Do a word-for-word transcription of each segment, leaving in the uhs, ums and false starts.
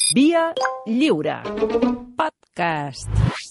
Via Lliure. Podcast.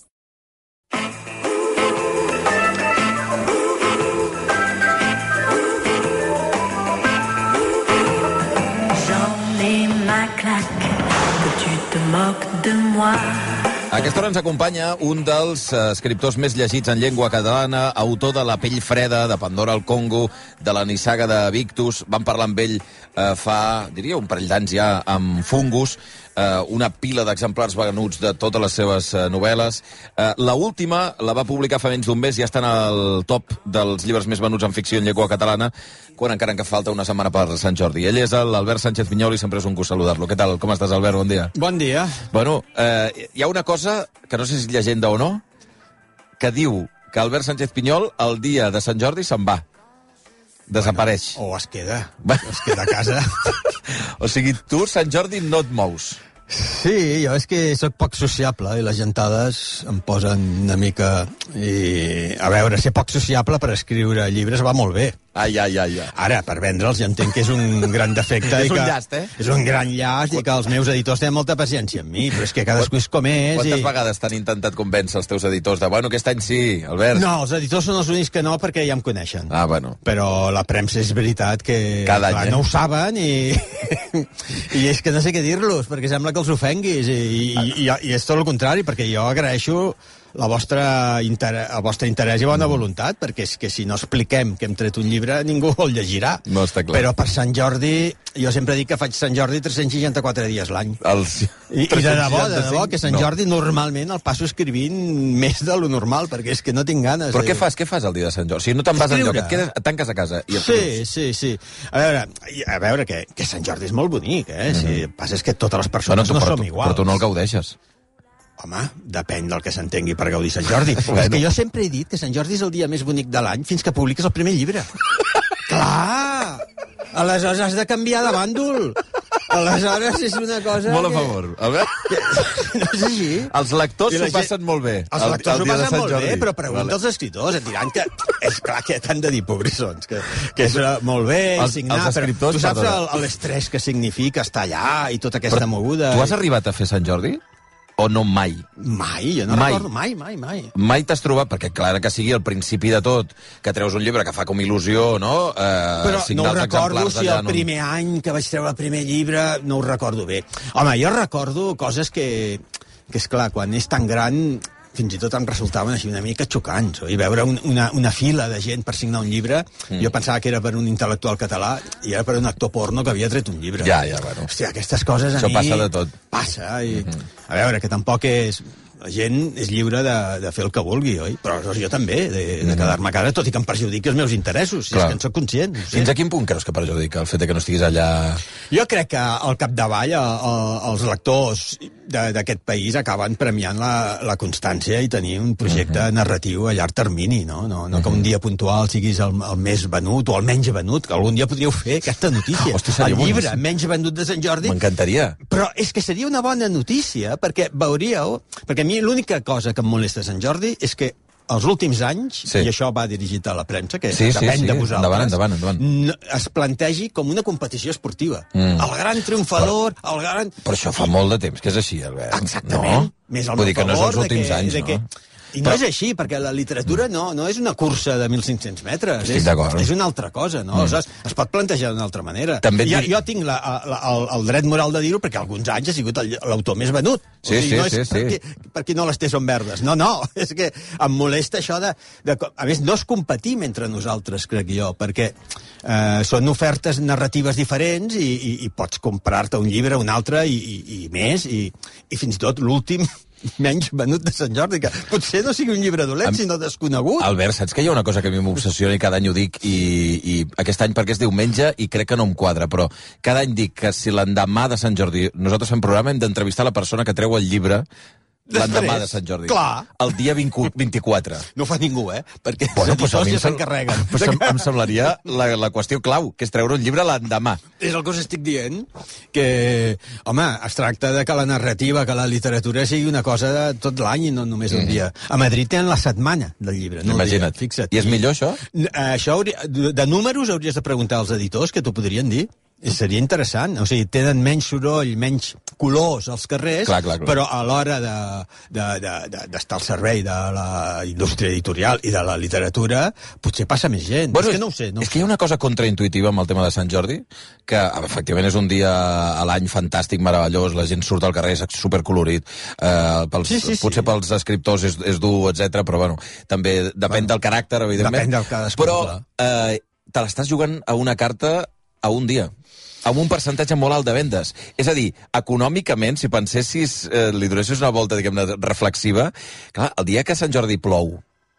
J'en ai ma claque, que tu te moques de moi. A aquesta hora ens acompanya un dels eh, escriptors més llegits en llengua catalana, autor de La pell freda, de Pandora al Congo, de la nissaga de Victus. Vam parlar amb ell eh, fa, diria, un parell d'anys ja, amb Fungus, eh, una pila d'exemplars venuts de totes les seves eh, novel·les. Eh, la última la va publicar fa menys d'un mes i ja està en el top dels llibres més venuts en ficció en llengua catalana, quan encara en que falta una setmana per Sant Jordi. Ell és l'Albert Sánchez Pinyol i sempre és un gust saludar-lo. Què tal? Com estàs, Albert? Bon dia. Bon dia. Bueno, eh, hi ha una cosa, que no sé si és llegenda o no, que diu que Albert Sánchez Pinyol el dia de Sant Jordi se'n va. Desapareix. Bueno, o es queda. Es queda a casa. O sigui, tu, Sant Jordi, no et mous. Sí, jo és que sóc poc sociable i les gentades em posen una mica... I, a veure, ser poc sociable per escriure llibres va molt bé. Ai, ai, ai, ai. Ara, per vendre'ls, ja entenc que és un gran defecte. És i un que, llast, eh? És un gran llast i que els meus editors tenen molta paciència amb mi, però és que cadascú és com és. Quantes i... vegades t'han intentat convèncer els teus editors de, bueno, aquest any sí, Albert? No, els editors són els únics que no, perquè ja em coneixen. Ah, bueno. Però la premsa és veritat que Cada any, clar, eh? no ho saben i... i és que no sé què dir-los, perquè sembla que els ofenguis, i, i, i, i és tot el contrari, perquè jo agraeixo la vostra interès, el vostre interès i bona voluntat, perquè és que si no expliquem que hem tret un llibre, ningú el llegirà. No està clar. Però per Sant Jordi, jo sempre dic que faig Sant Jordi tres-cents seixanta-quatre dies l'any. Els... I, I de debò, de debò, que Sant no. Jordi normalment el passo escrivint més de lo normal, perquè és que no tinc ganes. Però de... què fas? Què fas el dia de Sant Jordi? O sigui, no te'n vas enlloc, et, quedes, et tanques a casa i et Sí, produus. sí, sí. A veure, a veure que, que Sant Jordi és molt bonic, eh? Mm -hmm. Si el passa és que totes les persones Bueno, tu, no però, som tu, iguals. però tu no el gaudeixes. Home, depèn del que s'entengui per gaudir Sant Jordi. Bueno. És que jo sempre he dit que Sant Jordi és el dia més bonic de l'any fins que publiques el primer llibre. Clar! Aleshores has de canviar de bàndol. Aleshores és una cosa Molt a que... favor. Albert? Que... No és així. Els lectors s'ho gent... passen molt bé. Els el, lectors el s'ho dia de passen Sant molt Jordi. bé, però pregunta Vale. als escriptors, et diran que és clar que t'han de dir pobrissons, que, que és molt bé Els- signar, els escriptors, però tu saps perdona. l'estrès que significa estar allà i tota aquesta Però moguda. Tu has arribat a fer Sant Jordi? O no mai? Mai, jo no Mai. recordo, mai, mai, mai. Mai t'has trobat, perquè clar que sigui el principi de tot, que treus un llibre que fa com il·lusió, no? Eh, Però no ho els recordo exemplars si allà el en un- primer any que vaig treure el primer llibre, no ho recordo bé. Home, jo recordo coses que, que és clar, quan és tan gran, fins i tot em resultaven així una mica xocants, oi? Veure un, una, una fila de gent per signar un llibre, mm. jo pensava que era per un intel·lectual català i era per un actor porno que havia tret un llibre. Ja, ja, bueno. Hòstia, aquestes coses a Això mi... passa de tot. Passa, i... Mm-hmm. A veure, que tampoc és... La gent és lliure de, de fer el que vulgui, oi? Però jo també, de, de quedar-me a casa, tot i que em perjudiqui els meus interessos, si Clar. és que en soc conscient. No sé. Fins a quin punt creus que perjudica el fet de que no estiguis allà? Jo crec que al capdavall a, a, els lectors d'aquest país acaben premiant la, la constància i tenir un projecte uh -huh. narratiu a llarg termini, no? No, no uh -huh. que un dia puntual siguis el, el més venut o el menys venut, que algun dia podríeu fer aquesta notícia. Hosti, seria el llibre boníssim. menys venut de Sant Jordi. M'encantaria. Però és que seria una bona notícia, perquè veuríeu... Perquè a mi l'única cosa que em molesta a Sant Jordi és que els últims anys, Sí. i això va dirigit a la premsa, que Sí, sí, depèn sí. de vosaltres, Endavant, endavant, endavant. no, es plantegi com una competició esportiva. Mm. El gran triomfador, el gran... Però això fa molt de temps que és així, Albert. Exactament. No? Més al Vull meu dir que no és favor els últims de que, anys, de no? que... I no Però- és així, perquè la literatura no, no és una cursa de mil cinc-cents metres. Estic és, d'acord. és una altra cosa, no? Mm. Aleshores, es pot plantejar d'una altra manera. També et jo, dir- jo tinc la, la, el, el dret moral de dir-ho perquè alguns anys ha sigut el- l'autor més venut. Sí, sí, no és sí, sí. Per, qui, per qui no les té són verdes. No, no, és que em molesta això de... de a més, no es competim entre nosaltres, crec jo, perquè eh, són ofertes narratives diferents i, i, i pots comprar-te un llibre, un altre i, i, i més, i, i fins i tot l'últim menys venut de Sant Jordi, que potser no sigui un llibre dolent, Am- sinó desconegut. Albert, saps que hi ha una cosa que a mi m'obsessiona i cada any ho dic, i, i aquest any perquè és diumenge i crec que no em quadra, però cada any dic que si l'endemà de Sant Jordi nosaltres fem programa hem d'entrevistar la persona que treu el llibre l'endemà de Sant Jordi. Clar. El dia vint-i-quatre. No ho fa ningú, eh? Perquè Bueno, els pues a mi em, editors ja sem- s'encarreguen. pues em, em semblaria la, la qüestió clau, que és treure un llibre l'endemà. És el que us estic dient, que, home, es tracta de que la narrativa, que la literatura sigui una cosa de tot l'any i no només un dia. A Madrid tenen la setmana del llibre, no el dia, Imagina't. fixa't. I és millor, això? Això hauria, de números hauries de preguntar als editors, que t'ho podrien dir. seria interessant. O sigui, tenen menys soroll, menys colors als carrers, clar, clar, clar. però a l'hora d'estar de, de, de, de, al servei de la indústria editorial i de la literatura, potser passa més gent. Bueno, és que no ho sé. No és que hi ha una cosa contraintuitiva amb el tema de Sant Jordi, que efectivament és un dia a l'any fantàstic, meravellós, la gent surt al carrer, és supercolorit, eh, pels, sí, sí, sí. potser pels escriptors és, és dur, etcètera, però bueno, també depèn bueno, del caràcter, evidentment. Depèn del cadascú. Però eh, te l'estàs jugant a una carta a un dia, amb un percentatge molt alt de vendes. És a dir, econòmicament, si pensessis, eh, li donessis una volta, diguem-ne, reflexiva, clar, el dia que Sant Jordi plou,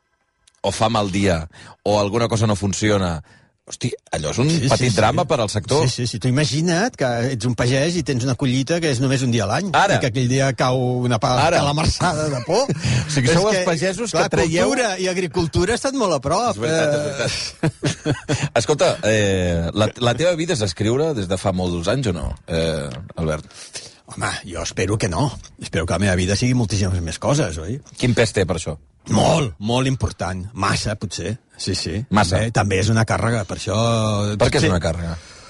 o fa mal dia, o alguna cosa no funciona, hosti, allò és un sí, petit sí, drama sí. per al sector. Sí, sí, sí. Tu imagina't que ets un pagès i tens una collita que és només un dia a l'any. Ara. I que aquell dia cau una calamarsada de por. O sigui, sou els pagesos que, que traieu... Cultura i agricultura ha estat molt a prop. És veritat, és veritat. Escolta, eh, la, la teva vida és escriure des de fa molts anys o no, eh, Albert? Home, jo espero que no. Espero que la meva vida sigui moltíssimes més coses, oi? Quin pes té per això? Molt, molt important. Massa, potser. Sí, sí. Massa. També, també és una càrrega, per això... Per què és sí. una càrrega?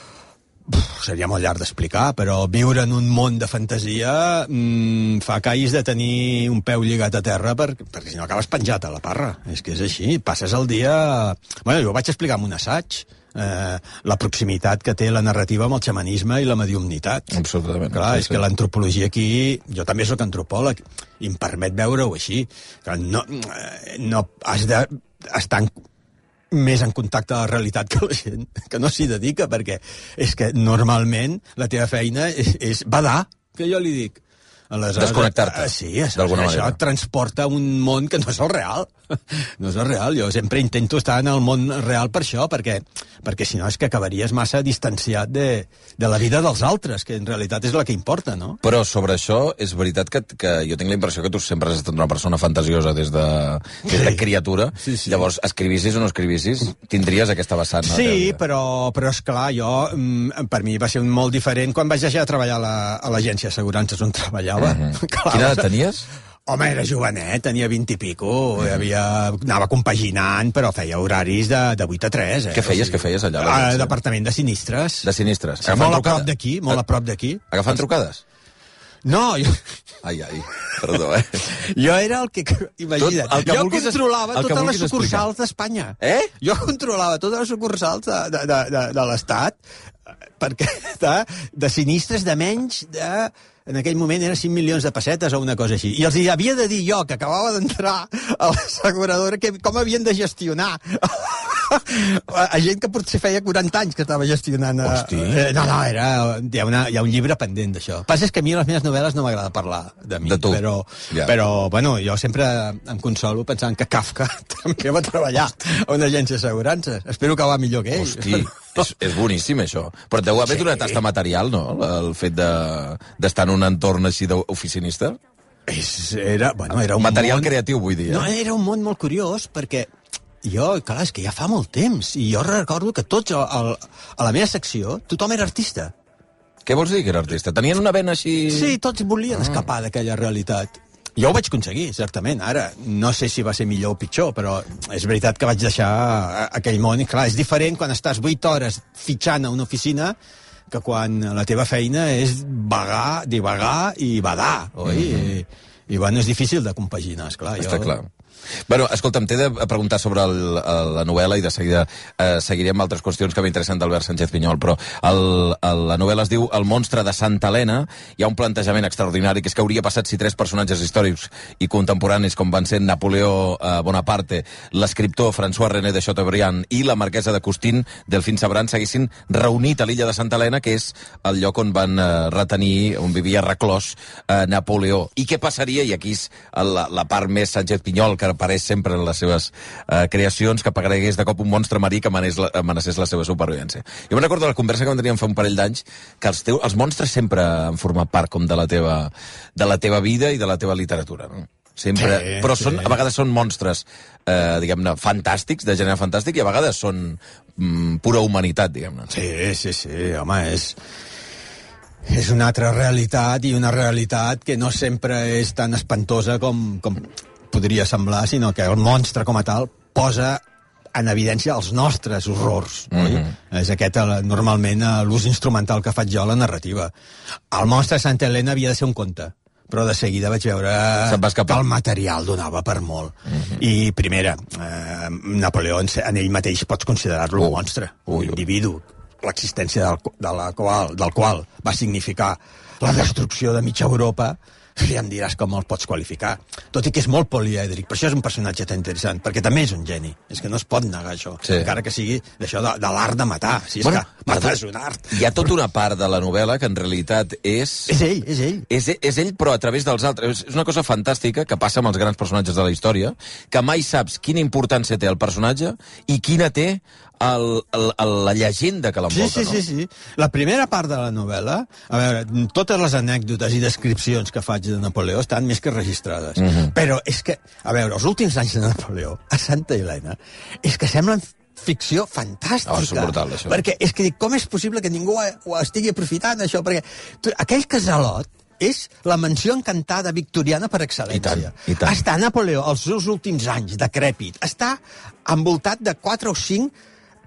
Uf, seria molt llarg d'explicar, però viure en un món de fantasia mmm, fa que hagis de tenir un peu lligat a terra per, perquè si no acabes penjat a la parra. És que és així. Passes el dia... Bueno, jo ho vaig explicar en un assaig. Eh, la proximitat que té la narrativa amb el xamanisme i la mediumnitat. Absolutament. Clar, sí, és sí. que l'antropologia aquí... Jo també sóc antropòleg i em permet veure-ho així. Que no, no has d'estar en, més en contacte amb la realitat que la gent que no s'hi dedica, perquè és que normalment la teva feina és, és badar, que jo li dic. Aleshores, desconnectar-te, sí, això, d'alguna això manera. et transporta a un món que no és el real. No és el real. Jo sempre intento estar en el món real per això, perquè, perquè si no és que acabaries massa distanciat de, de la vida dels altres, que en realitat és la que importa, no? Però sobre això és veritat que, que jo tinc la impressió que tu sempre has estat una persona fantasiosa des de, des de criatura. Sí, sí. Llavors, escrivissis o no escrivissis, tindries aquesta vessant. No? Sí, però, però esclar, jo, per mi va ser un molt diferent quan vaig deixar de treballar a l'agència d'assegurances on treballava. Mm-hmm. Quina edat tenies? Home, era jovenet, tenia vint i pico, mm. havia, anava compaginant, però feia horaris de, de vuit a tres. Eh? Què feies, o sigui, què feies allà? A departament de sinistres. De sinistres. Sí, molt a prop d'aquí, molt a prop d'aquí. Agafant trucades? No, jo... Ai, ai, perdó, eh? Jo era el que... Imagina't, Tot, el que jo vulguis, controlava el que totes les sucursals d'Espanya. Eh? Jo controlava totes les sucursals de, de, de, de, de l'Estat, perquè de, de sinistres de menys de... En aquell moment eren cinc milions de pessetes o una cosa així. I els hi havia de dir jo, que acabava d'entrar a l'asseguradora, que com havien de gestionar a gent que potser feia quaranta anys que estava gestionant. A... Hosti. No, no, era... Hi ha, una, hi ha un llibre pendent d'això. El que passa és que a mi a les meves novel·les no m'agrada parlar de mi. De tu. Però, ja. però, bueno, jo sempre em consolo pensant que Kafka també va treballar a una agència d'assegurances. Espero que va millor que ell. Hosti, és, és boníssim, això. Però deu haver sí. una tasta material, no?, el fet d'estar de, en un entorn així d'oficinista. És, era, bueno, era un material món... creatiu, vull dir. Eh? No, era un món molt curiós, perquè jo, clar, és que ja fa molt temps, i jo recordo que tots, al, a la meva secció, tothom era artista. Què vols dir que era artista? Tenien una vena així... Sí, tots volien ah. escapar d'aquella realitat. Jo ho vaig aconseguir, certament. Ara, no sé si va ser millor o pitjor, però és veritat que vaig deixar aquell món. I, clar, és diferent quan estàs vuit hores fitxant a una oficina que quan la teva feina és vagar, divagar i badar, oi? Mm-hmm. I, I, bueno, és difícil de compaginar, esclar. Està jo... clar. Bueno, escolta'm, t'he de preguntar sobre el, el, la novel·la i de seguida eh, seguirem altres qüestions que m'interessen d'Albert Sánchez Pinyol, però el, el, la novel·la es diu El monstre de Santa Helena. Hi ha un plantejament extraordinari, que és que hauria passat si tres personatges històrics i contemporanis com van ser Napoleó eh, Bonaparte, l'escriptor François René de Chateaubriand i la marquesa de Custine, Delphine Sabran, s'haguessin reunit a l'illa de Santa Helena, que és el lloc on van eh, retenir, on vivia reclòs eh, Napoleó. I què passaria, i aquí és la, la part més Sánchez Pinyol, que apareix sempre en les seves eh, creacions, que aparegués de cop un monstre marí que amenacés la seva supervivència. Jo me'n recordo de la conversa que vam tenir fa un parell d'anys, que els, teu, els monstres sempre han format part com de la teva, de la teva vida i de la teva literatura, no? Sempre, sí, però són, sí. A vegades són monstres, eh, diguem-ne, fantàstics, de gènere fantàstic, i a vegades són mm, pura humanitat, diguem-ne. Sí, sí, sí, home, és... És una altra realitat, i una realitat que no sempre és tan espantosa com... com podria semblar, sinó que el monstre com a tal posa en evidència els nostres horrors. Mm-hmm. És aquest, normalment, l'ús instrumental que faig jo a la narrativa. El monstre de Santa Helena havia de ser un conte, però de seguida vaig veure que el material donava per molt. Mm-hmm. I, primera, eh, Napoleó en ell mateix pots considerar-lo uh, un monstre, un ui, individu, l'existència del, de la qual, del qual va significar la destrucció de mitja Europa. Ja em diràs com el pots qualificar. Tot i que és molt polièdric, per això és un personatge tan interessant, perquè també és un geni. És que no es pot negar això, sí. Encara que sigui d'això de, de l'art de matar. Si és bueno, que matar és un art. Hi ha tota una part de la novel·la que en realitat és... És ell, és ell. És, és ell, però a través dels altres. És una cosa fantàstica que passa amb els grans personatges de la història, que mai saps quina importància té el personatge i quina té el, el, el, la llegenda que l'envolta, sí, sí, no? Sí, sí, sí. La primera part de la novel·la, a veure, totes les anècdotes i descripcions que faig de Napoleó estan més que registrades. Mm-hmm. Però és que, a veure, els últims anys de Napoleó, a Santa Helena, és que semblen ficció fantàstica. Oh, és brutal, això. Perquè és que dic, com és possible que ningú ho estigui aprofitant, això? Perquè tu, aquell casalot és la mansió encantada victoriana per excel·lència. I tant, i tant. Està Napoleó, els seus últims anys, decrèpit, està envoltat de quatre o cinc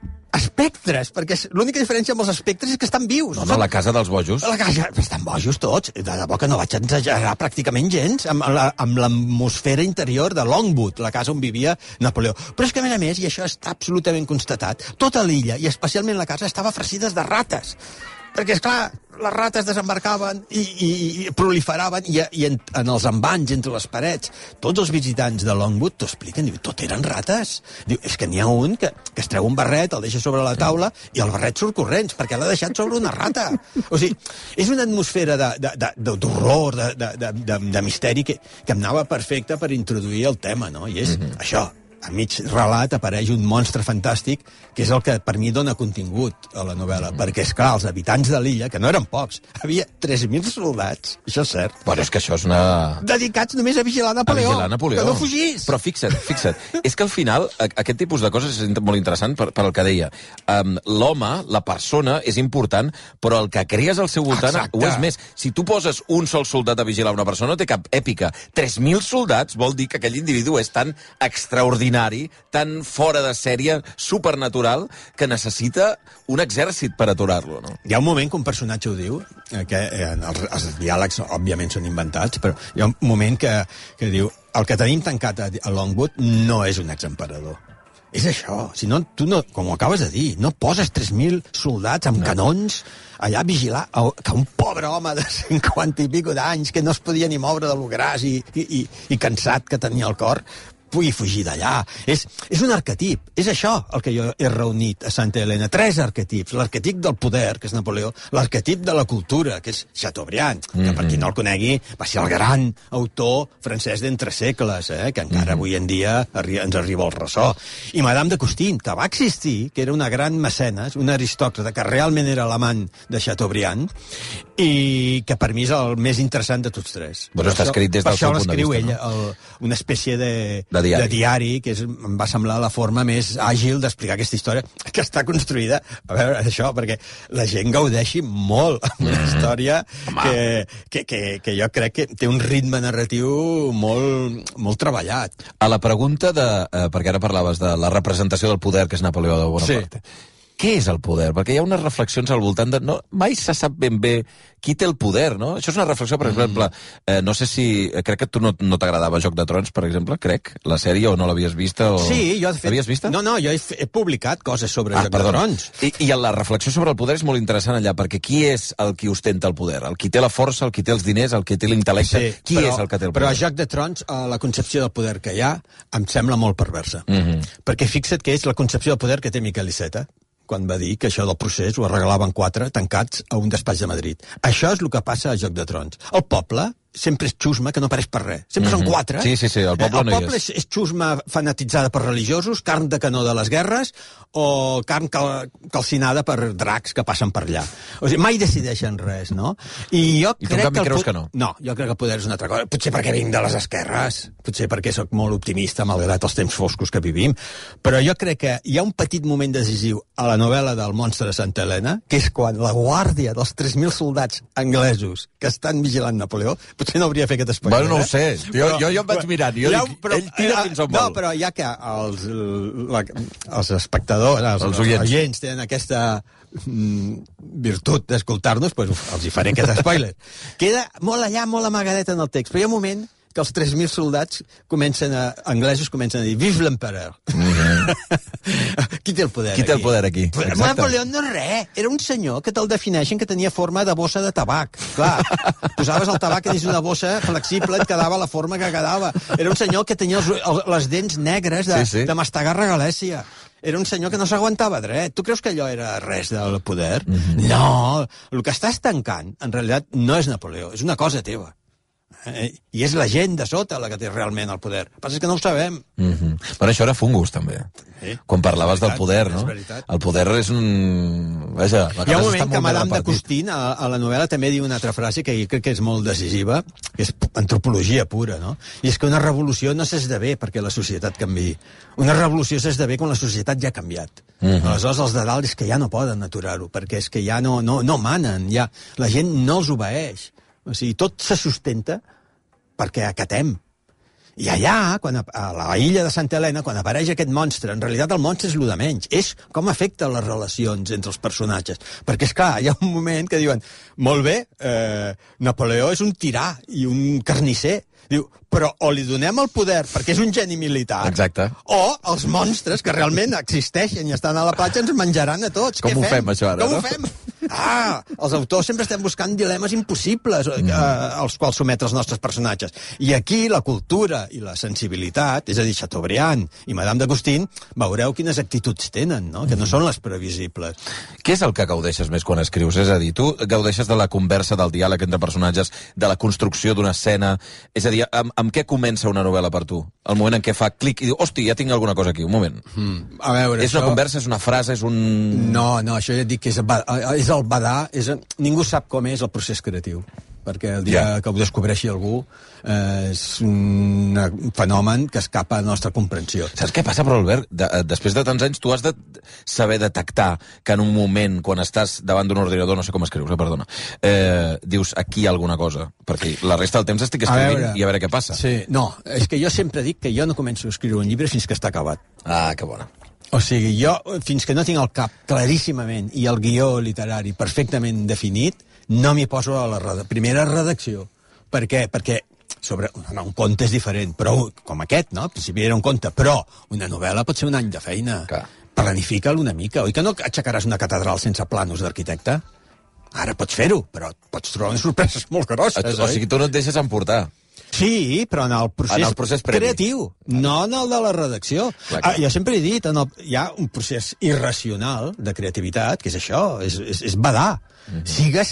espectres, perquè l'única diferència amb els espectres és que estan vius. No, no, la casa dels bojos. La casa, estan bojos tots. De debò que no vaig exagerar pràcticament gens amb, la, amb l'atmosfera interior de Longwood, la casa on vivia Napoleó. Però és que, a més a més, i això està absolutament constatat, tota l'illa, i especialment la casa, estava farcida de rates. Perquè, esclar, les rates desembarcaven i, i, i proliferaven i, i en, en els envanys, entre les parets, tots els visitants de Longwood t'ho expliquen, diu, tot eren rates. Diu, és que n'hi ha un que, que es treu un barret, el deixa sobre la taula i el barret surt corrents, perquè l'ha deixat sobre una rata. O sigui, és una atmosfera d'horror, de, de, de, de, de, de misteri que, que em anava perfecta per introduir el tema, no? I és mm-hmm. això. A mig relat apareix un monstre fantàstic que és el que per mi dona contingut a la novel·la, mm. perquè, esclar, els habitants de l'illa, que no eren pocs, havia tres mil soldats, això és cert. Bueno, és que això és una... Dedicats només a vigilar Napoleó, a vigilar Napoleó. Que no fugís. Però fixa't, fixa't, és que al final aquest tipus de coses és molt interessant per, per el que deia. Um, L'home, la persona, és important, però el que crees al seu voltant Exacte. Ho és més. Si tu poses un sol soldat a vigilar una persona, no té cap èpica. tres mil soldats vol dir que aquell individu és tan extraordinari, tan fora de sèrie, supernatural, que necessita un exèrcit per aturar-lo, no? Hi ha un moment que un personatge ho diu, que eh, els, els diàlegs, òbviament, són inventats, però hi ha un moment que, que diu el que tenim tancat a, a Longwood no és un exemperador. És això. Si no, tu, no, com ho acabes de dir, no poses tres mil soldats amb no. canons allà a vigilar que un pobre home de cinquanta i pico d'anys que no es podia ni moure de lo gras i, i, i cansat que tenia el cor pugui fugir d'allà. És, és un arquetip. És això el que jo he reunit a Santa Helena. Tres arquetips. L'arquetip del poder, que és Napoleó, l'arquetip de la cultura, que és Chateaubriand, mm-hmm. que per qui no el conegui va ser el gran autor francès d'entre segles, eh, que encara mm-hmm. avui en dia arri ens arriba el ressò. I Madame de Custine, que va existir, que era una gran mecenes, una aristòcrata, que realment era l'amant de Chateaubriand, i que per mi és el més interessant de tots tres. Però està escrit des del seu punt de vista, no? Per això l'escriu ella, el, una espècie de... De diari. de diari, que és, em va semblar la forma més àgil d'explicar aquesta història, que està construïda, a veure, això, perquè la gent gaudeixi molt amb una història que, que, que, que jo crec que té un ritme narratiu molt, molt treballat. A la pregunta de... Eh, perquè ara parlaves de la representació del poder, que és Napoleó de Bonaparte. Sí. Què és el poder? Perquè hi ha unes reflexions al voltant de... No, mai se sap ben bé qui té el poder, no? Això és una reflexió, per exemple, eh, no sé si... Crec que tu no, no t'agradava Joc de Trons, per exemple, crec, la sèrie, o no l'havies vista? O... Sí, jo... Fet... L'havies vista? No, no, jo he, he publicat coses sobre ah, Joc perdó. de Trons. I, I la reflexió sobre el poder és molt interessant allà, perquè qui és el qui ostenta el poder? El qui té la força, el qui té els diners, el qui té l'intel·lecte? Sí, qui però, és el que té el poder? Però a Joc de Trons, la concepció del poder que hi ha em sembla molt perversa. Mm-hmm. Perquè fixa't que és la concepció del poder que té Miquel Iceta, quan va dir que això del procés ho arreglaven quatre tancats a un despatx de Madrid. Això és el que passa a Joc de Trons. El poble sempre és xusma, que no apareix per res. Sempre mm-hmm. són quatre. Sí, sí, sí, el poble, el no poble hi és. és, és xusma fanatitzada per religiosos, carn de canó de les guerres, o carn cal, calcinada per dracs que passen per allà. O sigui, mai decideixen res, no? I jo I crec tu en canvi que creus que no? No, jo crec que el poder és una altra cosa. Potser perquè vinc de les esquerres, potser perquè sóc molt optimista, malgrat els temps foscos que vivim, però jo crec que hi ha un petit moment decisiu a la novel·la del monstre de Santa Helena, que és quan la guàrdia dels tres mil soldats anglesos que estan vigilant Napoleó potser no hauria de fer aquest spoiler. Bueno, no ho eh? sé. Jo, Però- jo, jo em vaig mirant. Jo Ja, dic, però- ell tira eh, fins on No, vol. però ja que els, la, els espectadors, els, Els els oients. oients tenen aquesta mm, virtut d'escoltar-nos, doncs els hi faré aquest spoiler. Queda molt allà, molt amagadet en el text, però hi ha un moment que els tres mil soldats comencen a, anglesos comencen a dir Vive l'empereur. Mm-hmm. Qui té el poder Qui té el aquí? poder aquí? Pues, Exacte. Napoleó no és res. Era un senyor que te'l defineixen que tenia forma de bossa de tabac. Clar, posaves el tabac dins una bossa flexible, et quedava la forma que quedava. Era un senyor que tenia els, els, les dents negres de, Sí, sí. de mastegar regalèssia. Era un senyor que no s'aguantava dret. Tu creus que allò era res del poder? Mm-hmm. No, el que estàs tancant, en realitat, no és Napoleó, és una cosa teva. Eh? I és la gent de sota la que té realment el poder. El que passa és que no ho sabem. Mm-hmm. Però això era fungus, també. Sí. Quan parlaves del És poder, veritat, no? és veritat. El poder és un... Vaja, a Hi ha vegades un està moment que molt ben Madame de repartit. Costin, a, a la novel·la, també diu una altra frase que jo crec que és molt decisiva, que és antropologia pura, no? I és que una revolució no s'esdevé perquè la societat canviï. Una revolució s'esdevé quan la societat ja ha canviat. Mm-hmm. Aleshores, els de dalt és que ja no poden aturar-ho, perquè és que ja no, no, no manen, ja, la gent no els obeeix. O sigui, tot se sustenta perquè acatem. I allà, quan a, a la illa de Santa Helena, quan apareix aquest monstre, en realitat el monstre és el de menys. És com afecta les relacions entre els personatges. Perquè, és clar, hi ha un moment que diuen molt bé, eh, Napoleó és un tirà i un carnisser. Diu, però o li donem el poder perquè és un geni militar, Exacte. o els monstres que realment existeixen i estan a la platja ens menjaran a tots. Com Què ho fem, això, ara, Com no? ho fem? Ah, els autors sempre estem buscant dilemes impossibles mm. eh, als quals sometre els nostres personatges. I aquí la cultura i la sensibilitat, és a dir, Chateaubriand i Madame de Costin, veureu quines actituds tenen, no? Que no són les previsibles. Què és el que gaudeixes més quan escrius? És a dir, tu gaudeixes de la conversa, del diàleg entre personatges, de la construcció d'una escena... És a dir, amb, amb què comença una novel·la per tu? El moment en què fa clic i diu, hosti, ja tinc alguna cosa aquí, un moment. Mm. A veure, És una conversa, és una frase, és un... No, no, això ja et dic que és, ba- és el badar, és, ningú sap com és el procés creatiu, perquè el dia Ja. que ho descobreixi algú eh, és un, un fenomen que escapa a la nostra comprensió. Saps què passa, però, Albert? De, després de tants anys, tu has de saber detectar que en un moment, quan estàs davant d'un ordinador, no sé com escrius, eh, perdona, eh, dius, aquí hi ha alguna cosa, perquè la resta del temps estic escrivint veure, i a veure què passa. Sí, no, és que jo sempre dic que jo no començo a escriure un llibre fins que està acabat. Ah, que bona. O sigui, jo, fins que no tinc el cap claríssimament i el guió literari perfectament definit, no m'hi poso a la reda- primera redacció. Per què? Perquè sobre no, un conte és diferent, però com aquest, no? Al principi era un conte, però una novel·la pot ser un any de feina. Clar. Planifica'l una mica. Oi que no aixecaràs una catedral sense planos d'arquitecte? Ara pots fer-ho, però pots trobar unes sorpreses molt grosses, O oi? sigui, tu no et deixes emportar. Sí, però en el procés, En el procés previ. creatiu, no en el de la redacció. Clar, clar. Ah, jo sempre he dit, en el, hi ha un procés irracional de creativitat, que és això, és, és, és badar. Mm-hmm. Sigues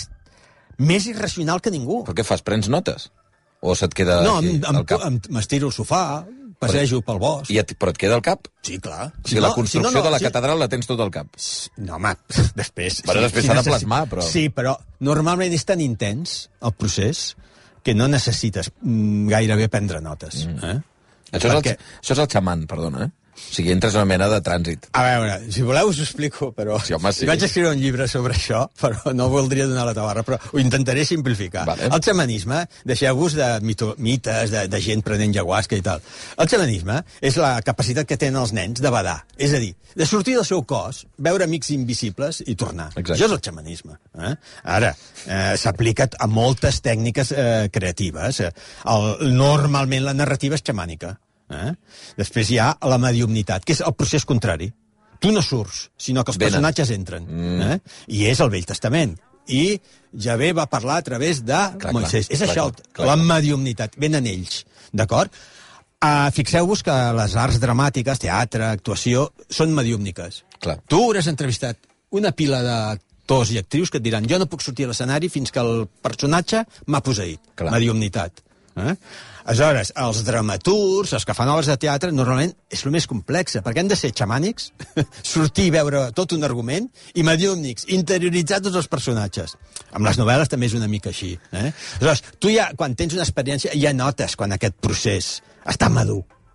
més irracional que ningú. Però què fas, prens notes? O se't queda No, aquí, em, al cap? em, m'estiro al sofà, passejo pel bosc. I et, però et queda al cap? Sí, clar. O sigui, la construcció de la catedral la tens tot al cap. No, home, després... Bueno, després s'ha de necessi- plasmar, però- Sí, però normalment és tan intens, el procés, que no necessites mm, gairebé prendre notes. Mm. Eh? Això és, Perquè- el, això és el xaman, perdona, eh? O sigui, entres en una mena de trànsit. A veure, si voleu us ho explico, però... Sí, home, sí. Vaig escriure un llibre sobre això, però no voldria donar la tabarra, però ho intentaré simplificar. Vale. El xamanisme, deixeu-vos de mito, mites, de, de gent prenent ayahuasca i tal. El xamanisme és la capacitat que tenen els nens de badar. És a dir, de sortir del seu cos, veure amics invisibles i tornar. Exacte. Això és el xamanisme. Eh? Ara, eh, s'aplica a moltes tècniques eh, creatives. El, normalment la narrativa és xamànica. Eh? Després hi ha la mediumnitat, que és el procés contrari. Tu no surts, sinó que els Venen. personatges entren. Mm. Eh? I és el Vell Testament. I Javé va parlar a través de Clar, Moisès. clar, és clar, això, clar, clar. la mediumnitat. Venen ells, d'acord? Uh, Fixeu-vos que les arts dramàtiques, teatre, actuació, són mediúmniques. Clar. Tu hauràs entrevistat una pila d'actors i actrius que et diran jo no puc sortir a l'escenari fins que el personatge m'ha posseït. Clar. Mediumnitat. Eh? Aleshores, els dramaturgs, els que fan obres de teatre, normalment és el més complex, perquè han de ser xamànics, sortir i veure tot un argument, i mediúmnics, interioritzar tots els personatges. Amb les novel·les també és una mica així. Eh? Aleshores, tu ja, quan tens una experiència, ja notes quan aquest procés està madur.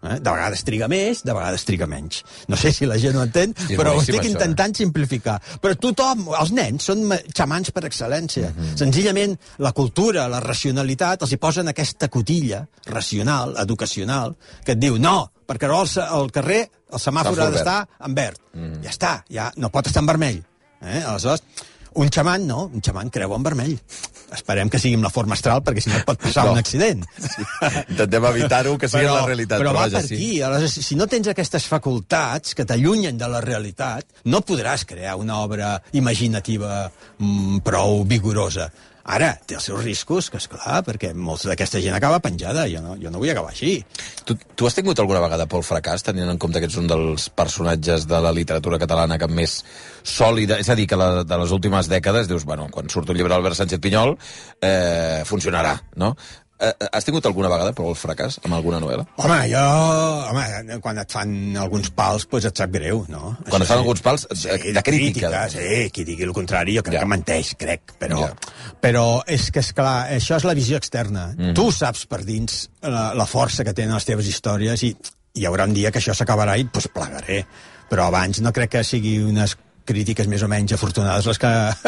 Eh? De vegades triga més, de vegades triga menys. No sé si la gent ho entén, sí, però ho estic això, intentant eh? simplificar. Però tothom, els nens, són xamans per excel·lència. Mm-hmm. Senzillament, la cultura, la racionalitat, els hi posen aquesta cotilla racional, educacional, que et diu, no, perquè al, al carrer el semàfor ha d'estar en verd. Mm. Ja està, ja no pot estar en vermell. Eh? Aleshores, un xaman no, un xaman creu en vermell. Esperem que sigui amb la forma astral, perquè si no et pot passar no. un accident. Sí. Intentem evitar-ho, que sigui però, la realitat. Però, però va vaja, per aquí. Sí. Aleshores, si no tens aquestes facultats que t'allunyen de la realitat, no podràs crear una obra imaginativa mmm, prou vigorosa. Ara, té els seus riscos, que és clar, perquè molta d'aquesta gent acaba penjada. Jo no, jo no vull acabar així. Tu, tu has tingut alguna vegada por al fracàs, tenint en compte que ets un dels personatges de la literatura catalana que més sòlida... És a dir, que la, de les últimes dècades dius, bueno, quan surt un llibre d'Albert Sánchez Pinyol, eh, funcionarà, no? Has tingut alguna vegada por al fracàs amb alguna novel·la? Home, jo... Home, quan et fan alguns pals, doncs et sap greu, no? Quan Això et fan sí. alguns pals, sí, de crítica. crítica sí, qui digui el contrari, jo crec ja. que menteix, crec. Però, ja. però és que, és clar, això és la visió externa. Mm. Tu saps per dins la, la força que tenen les teves històries i hi haurà un dia que això s'acabarà i doncs plegaré. Però abans no crec que sigui unes crítiques més o menys afortunades les que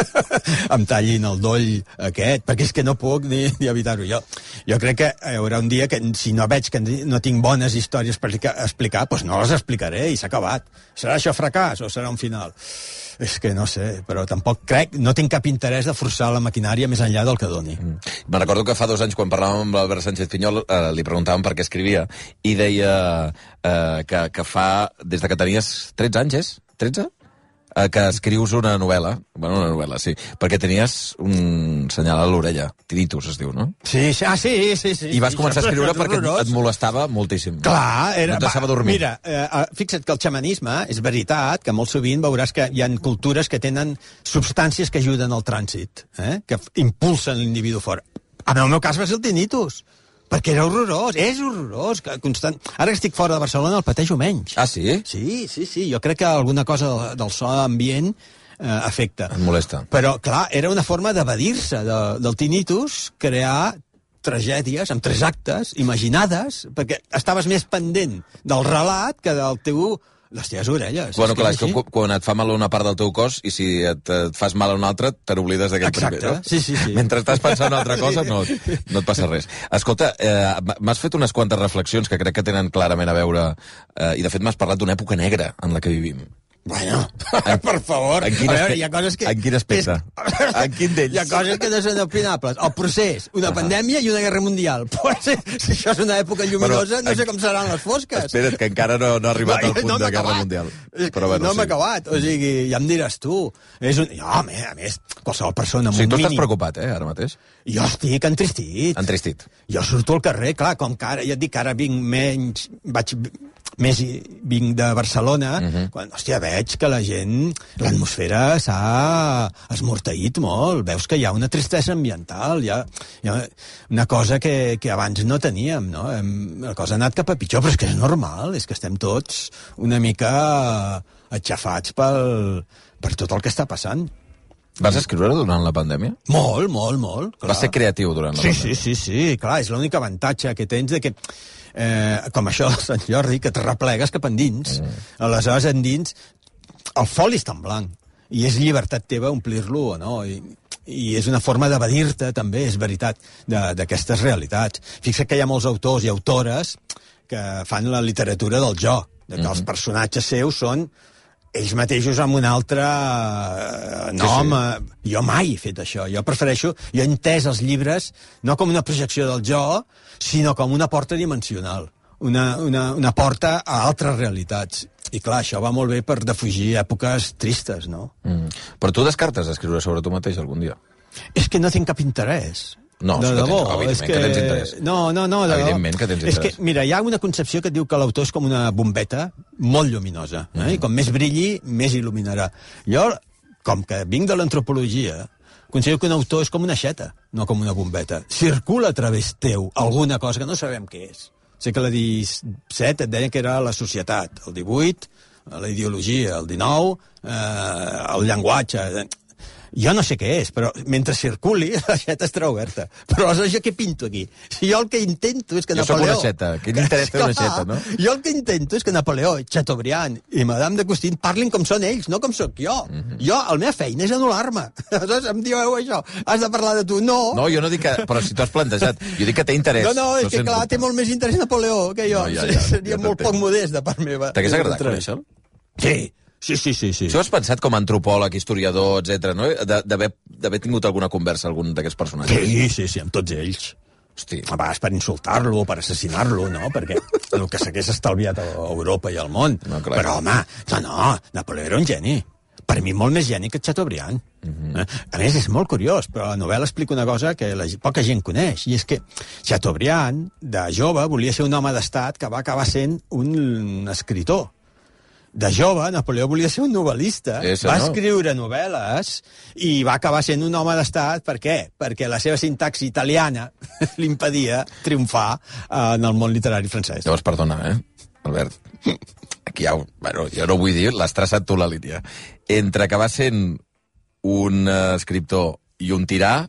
em tallin el doll aquest, perquè és que no puc ni, ni evitar-ho jo. Jo crec que hi haurà un dia que si no veig que no tinc bones històries per explicar, doncs no les explicaré i s'ha acabat. Serà això fracàs o serà un final? És que no sé, però tampoc crec, no tinc cap interès de forçar la maquinària més enllà del que doni. Mm. Me recordo que fa dos anys, quan parlàvem amb l'Albert Sánchez Pinyol, eh, li preguntàvem per què escrivia, i deia eh, que, que fa, des de que tenies tretze anys, és? tretze? Que escrius una novel·la, bueno, una novel·la, sí, perquè tenies un senyal a l'orella, tinnitus es diu, no? Sí, sí, ah, sí, sí, sí. I vas començar a escriure perquè et, et molestava moltíssim. Clar, era... No et deixava dormir. Mira, eh, fixa't que el xamanisme és veritat, que molt sovint veuràs que hi ha cultures que tenen substàncies que ajuden al trànsit, eh? Que impulsen l'individu fora. En el meu cas va ser el tinnitus. Perquè era horrorós, és horrorós. Que constant... Ara que estic fora de Barcelona el pateixo menys. Ah, sí? Sí, sí, sí. Jo crec que alguna cosa del so ambient eh, afecta. Et molesta. Però, clar, era una forma d'evadir-se de, del tinnitus, crear tragèdies amb tres actes imaginades, perquè estaves més pendent del relat que del teu... les teves orelles. Bueno, és clar, és que quan et fa mal una part del teu cos i si et, et fas mal a una altra, te n'oblides d'aquest primer. Exacte, no? sí, sí, sí. Mentre estàs pensant en una altra cosa, no, no et passa res. Escolta, eh, m'has fet unes quantes reflexions que crec que tenen clarament a veure, eh, i de fet m'has parlat d'una època negra en la que vivim. Bueno, en, per favor. En quin, a veure, hi ha coses que... En quin aspecte? És... En quin d'ells? Hi ha coses que no són opinables. El procés, una uh -huh. pandèmia i una guerra mundial. Pues, si això és una època lluminosa, Però, no sé com seran les fosques. Espera't, que encara no, no ha arribat no, al punt no de guerra mundial. Però, bueno, no sí. m'ha acabat. O sigui, ja em diràs tu. És un... Jo, home, a més, qualsevol persona... O sigui, tu mínim... estàs preocupat, eh, ara mateix? Jo estic entristit. Entristit. Jo surto al carrer, clar, com que ara, ja et dic que ara vinc menys... Vaig... més vinc de Barcelona, uh -huh. quan, hòstia, veig que la gent, l'atmosfera s'ha esmorteït molt, veus que hi ha una tristesa ambiental, hi ha, hi ha una cosa que, que abans no teníem, no? La cosa ha anat cap a pitjor, però és que és normal, és que estem tots una mica atxafats pel, per tot el que està passant. Vas escriure durant la pandèmia? Molt, molt, molt. Clar. Vas ser creatiu durant la sí, pandèmia? Sí, sí, sí, clar, és l'únic avantatge que tens de que Eh, com això de Sant Jordi, que et replegues cap endins. Mm. Aleshores, endins, el foli està en blanc. I és llibertat teva omplir-lo o no. I, i és una forma d'evadir-te, també, és veritat, d'aquestes realitats. Fixa't que hi ha molts autors i autores que fan la literatura del jo, de que mm-hmm. els personatges seus són ells mateixos amb un altre nom. Sí, sí. Jo mai he fet això. Jo prefereixo... Jo he entès els llibres no com una projecció del jo, sinó com una porta dimensional. Una, una, una porta a altres realitats. I clar, això va molt bé per defugir èpoques tristes, no? Mm. Però tu descartes escriure sobre tu mateix algun dia? És que no tinc cap interès. No, de sí que debò, tens, evidentment és que... que tens interès. No, no, no, de evidentment que tens interès. És que, mira, hi ha una concepció que et diu que l'autor és com una bombeta molt lluminosa, eh? Mm. I com més brilli, més il·luminarà. Jo, com que vinc de l'antropologia, considero que un autor és com una aixeta, no com una bombeta. Circula a través teu alguna cosa que no sabem què és. Sé que la disset et deia que era la societat, el divuit, la ideologia, el dinou, eh, el llenguatge... jo no sé què és, però mentre circuli, l'aixeta estarà oberta. Però aleshores jo què pinto aquí? Si jo el que intento és que jo Napoleó... Jo soc una aixeta. Quin interès té una aixeta, no? Jo el que intento és que Napoleó, Chateaubriand i Madame de Costin parlin com són ells, no com sóc jo. Mm -hmm. Jo, la meva feina és anul·lar-me. Aleshores em dieu això, has de parlar de tu. No. No, jo no dic que... Però si tu has plantejat, jo dic que té interès. No, no, és que clar, dubte. Té molt més interès Napoleó que jo. No, ja, ja, Seria ja molt poc modest de part meva. T'hagués agradat conèixer-lo? Sí. Sí, sí, sí, sí. Si ho has pensat com a antropòleg, historiador, etcètera, no? D'haver tingut alguna conversa amb algun d'aquests personatges? Sí, sí, sí, amb tots ells. Hosti. A vegades per insultar-lo o per assassinar-lo, no? Perquè el que s'hagués estalviat a Europa i al món. No, però, home, no, no, Napoleó era un geni. Per mi molt més geni que Chateaubriand. Uh-huh. eh? A més, és molt curiós, però la novel·la explica una cosa que la, poca gent coneix, i és que Chateaubriand, de jove, volia ser un home d'estat que va acabar sent un escritor. De jove, Napoleó volia ser un novel·lista, Esa, va no? escriure novel·les i va acabar sent un home d'estat. Per què? Perquè la seva sintaxi italiana li impedia triomfar en el món literari francès. Llavors, perdona, eh, Albert? Aquí ja, bueno, jo no vull dir, l'has traçat tu la línia. Entre que va sent un uh, escriptor i un tirà,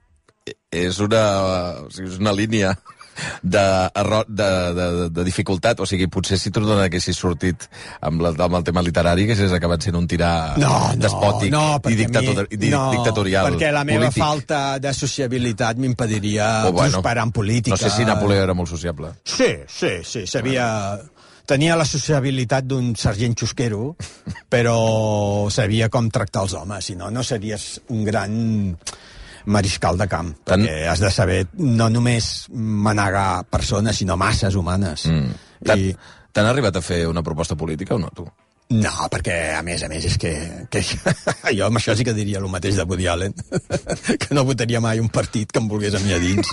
és una, o sigui, és una línia de, de, de, de dificultat. O sigui, potser si tu no n'haguessis sortit amb, la, amb el tema literari, que haguessis acabat sent un tirà no, despòtic no, no, i, dictator, mi, i no, dictatorial perquè la meva polític. falta de sociabilitat m'impediria oh, bueno, prosperar en política. No sé si Napoleó era molt sociable. Sí, sí, sí, sabia... Tenia la sociabilitat d'un sergent xusquero, però sabia com tractar els homes, si no, no series un gran mariscal de camp, Tant... perquè has de saber no només manegar persones, sinó masses humanes. Mm. I... T'han arribat a fer una proposta política o no, tu? No, perquè, a més a més, és que, que jo amb això sí que diria el mateix de Woody Allen, que no votaria mai un partit que em volgués a mi a dins.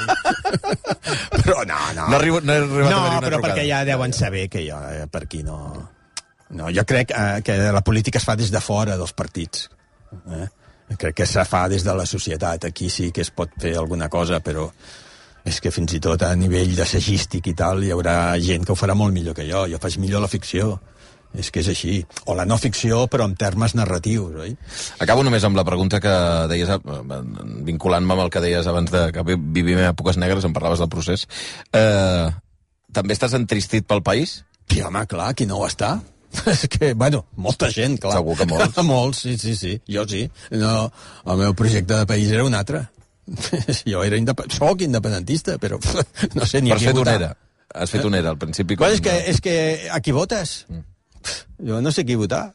Però no, no. No, arribo, no he arribat no, a haver-hi una però trucada. perquè ja deuen saber que jo eh, per aquí no... No, jo crec eh, que la política es fa des de fora dels partits. Eh? Crec que se fa des de la societat. Aquí sí que es pot fer alguna cosa, però és que fins i tot a nivell assagístic i tal hi haurà gent que ho farà molt millor que jo. Jo faig millor la ficció. És que és així. O la no ficció, però en termes narratius, oi? Acabo només amb la pregunta que deies, vinculant-me amb el que deies abans de que vivim èpoques negres, em parlaves del procés. Eh, també estàs entristit pel país? Sí, home, clar, qui no ho està? És que, bueno, molta gent, clar. Segur que molts. molts, sí, sí, sí. Jo sí. No, el meu projecte de país era un altre. Jo era independ... soc independentista, però no sé ni però a qui votar. votar. Has fet una era. Has fet una era, al principi. Bueno, és, que, és que a qui votes? Mm. Jo no sé qui votar.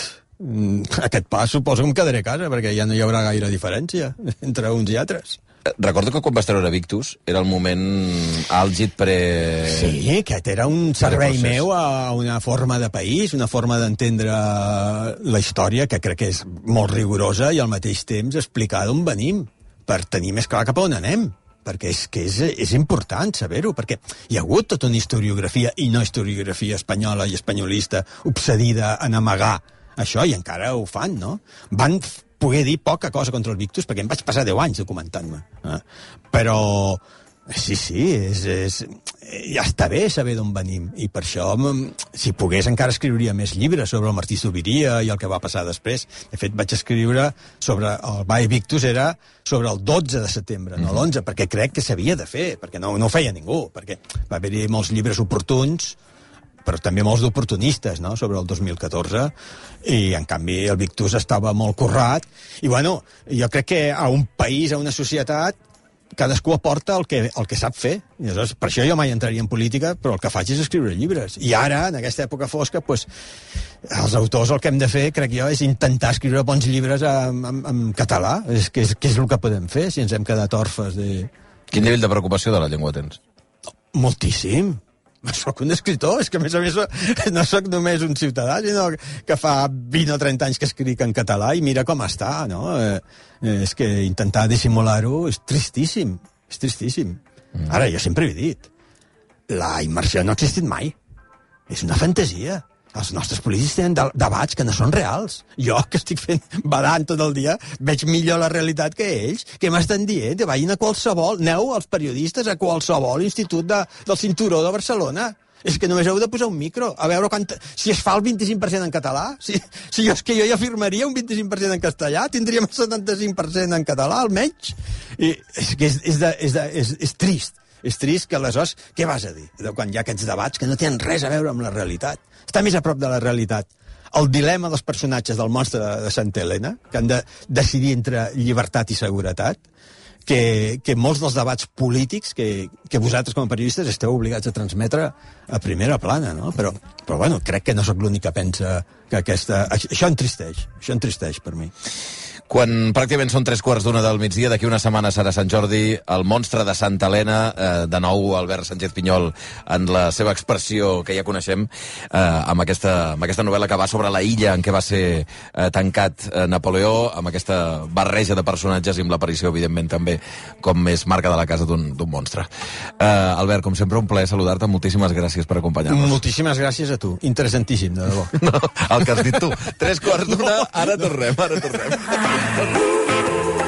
Aquest pas suposo que em quedaré a casa, perquè ja no hi haurà gaire diferència entre uns i altres. Recordo que quan vas treure Victus era el moment àlgid pre... Sí, aquest era un servei meu a una forma de país, una forma d'entendre la història, que crec que és molt rigorosa, i al mateix temps explicar d'on venim, per tenir més clar cap a on anem. Perquè és que és, és important saber-ho, perquè hi ha hagut tota una historiografia i no historiografia espanyola i espanyolista obsedida en amagar això, i encara ho fan, no? Van poder dir poca cosa contra el Victus, perquè em vaig passar deu anys documentant-me. Eh? Però, sí, sí, és, és, ja està bé saber d'on venim, i per això, si pogués, encara escriuria més llibres sobre el Martí Zubiria i el que va passar després. De fet, vaig escriure sobre el Vae Victus, era sobre el dotze de setembre, no l'onze, perquè crec que s'havia de fer, perquè no, no ho feia ningú, perquè va haver-hi molts llibres oportuns, però també molts d'oportunistes, no?, sobre el dos mil catorze, i en canvi el Victus estava molt currat, i bueno, jo crec que a un país, a una societat, cadascú aporta el que, el que sap fer. I aleshores, per això jo mai entraria en política, però el que faig és escriure llibres. I ara, en aquesta època fosca, pues, els autors el que hem de fer, crec jo, és intentar escriure bons llibres en, en, en català. És que és, que és el que podem fer si ens hem quedat orfes de... Quin nivell de preocupació de la llengua tens? Moltíssim. Soc un escritor, és que a més a més no sóc només un ciutadà, sinó que fa vint o trenta anys que escric en català i mira com està, no? Eh, és que intentar dissimular-ho és tristíssim, és tristíssim. Mm. Ara, jo sempre he dit, la immersió no ha existit mai. És una fantasia. Els nostres polítics tenen debats que no són reals. Jo, que estic fent badant tot el dia, veig millor la realitat que ells. Què m'estan dient? Vagin a qualsevol... Aneu, els periodistes, a qualsevol institut de, del cinturó de Barcelona. És que només heu de posar un micro, a veure quant, si es fa el vint-i-cinc per cent en català. Si, si jo, és que jo ja firmaria un vint-i-cinc per cent en castellà, tindríem el setanta-cinc per cent en català, almenys. I és que és, és, de, és, de, és, és trist. És trist que aleshores, què vas a dir? Quan hi ha aquests debats que no tenen res a veure amb la realitat. Està més a prop de la realitat el dilema dels personatges del monstre de, de Santa Helena, que han de decidir entre llibertat i seguretat, que, que molts dels debats polítics que, que vosaltres com a periodistes esteu obligats a transmetre a primera plana, no? Però, però bueno, crec que no sóc l'únic que pensa que aquesta... Això entristeix, això entristeix per mi. Quan pràcticament són tres quarts d'una del migdia, d'aquí una setmana serà Sant Jordi, el monstre de Santa Helena, eh, de nou Albert Sánchez Pinyol en la seva expressió que ja coneixem, eh, amb, aquesta, amb aquesta novel·la que va sobre la illa en què va ser eh, tancat eh, Napoleó, amb aquesta barreja de personatges i amb l'aparició, evidentment, també, com és marca de la casa d'un monstre. Eh, Albert, com sempre, un plaer saludar-te. Moltíssimes gràcies per acompanyar-nos. Moltíssimes gràcies a tu. Interessantíssim, de debò. No, el que has dit tu. Tres quarts d'una, ara tornem, ara tornem.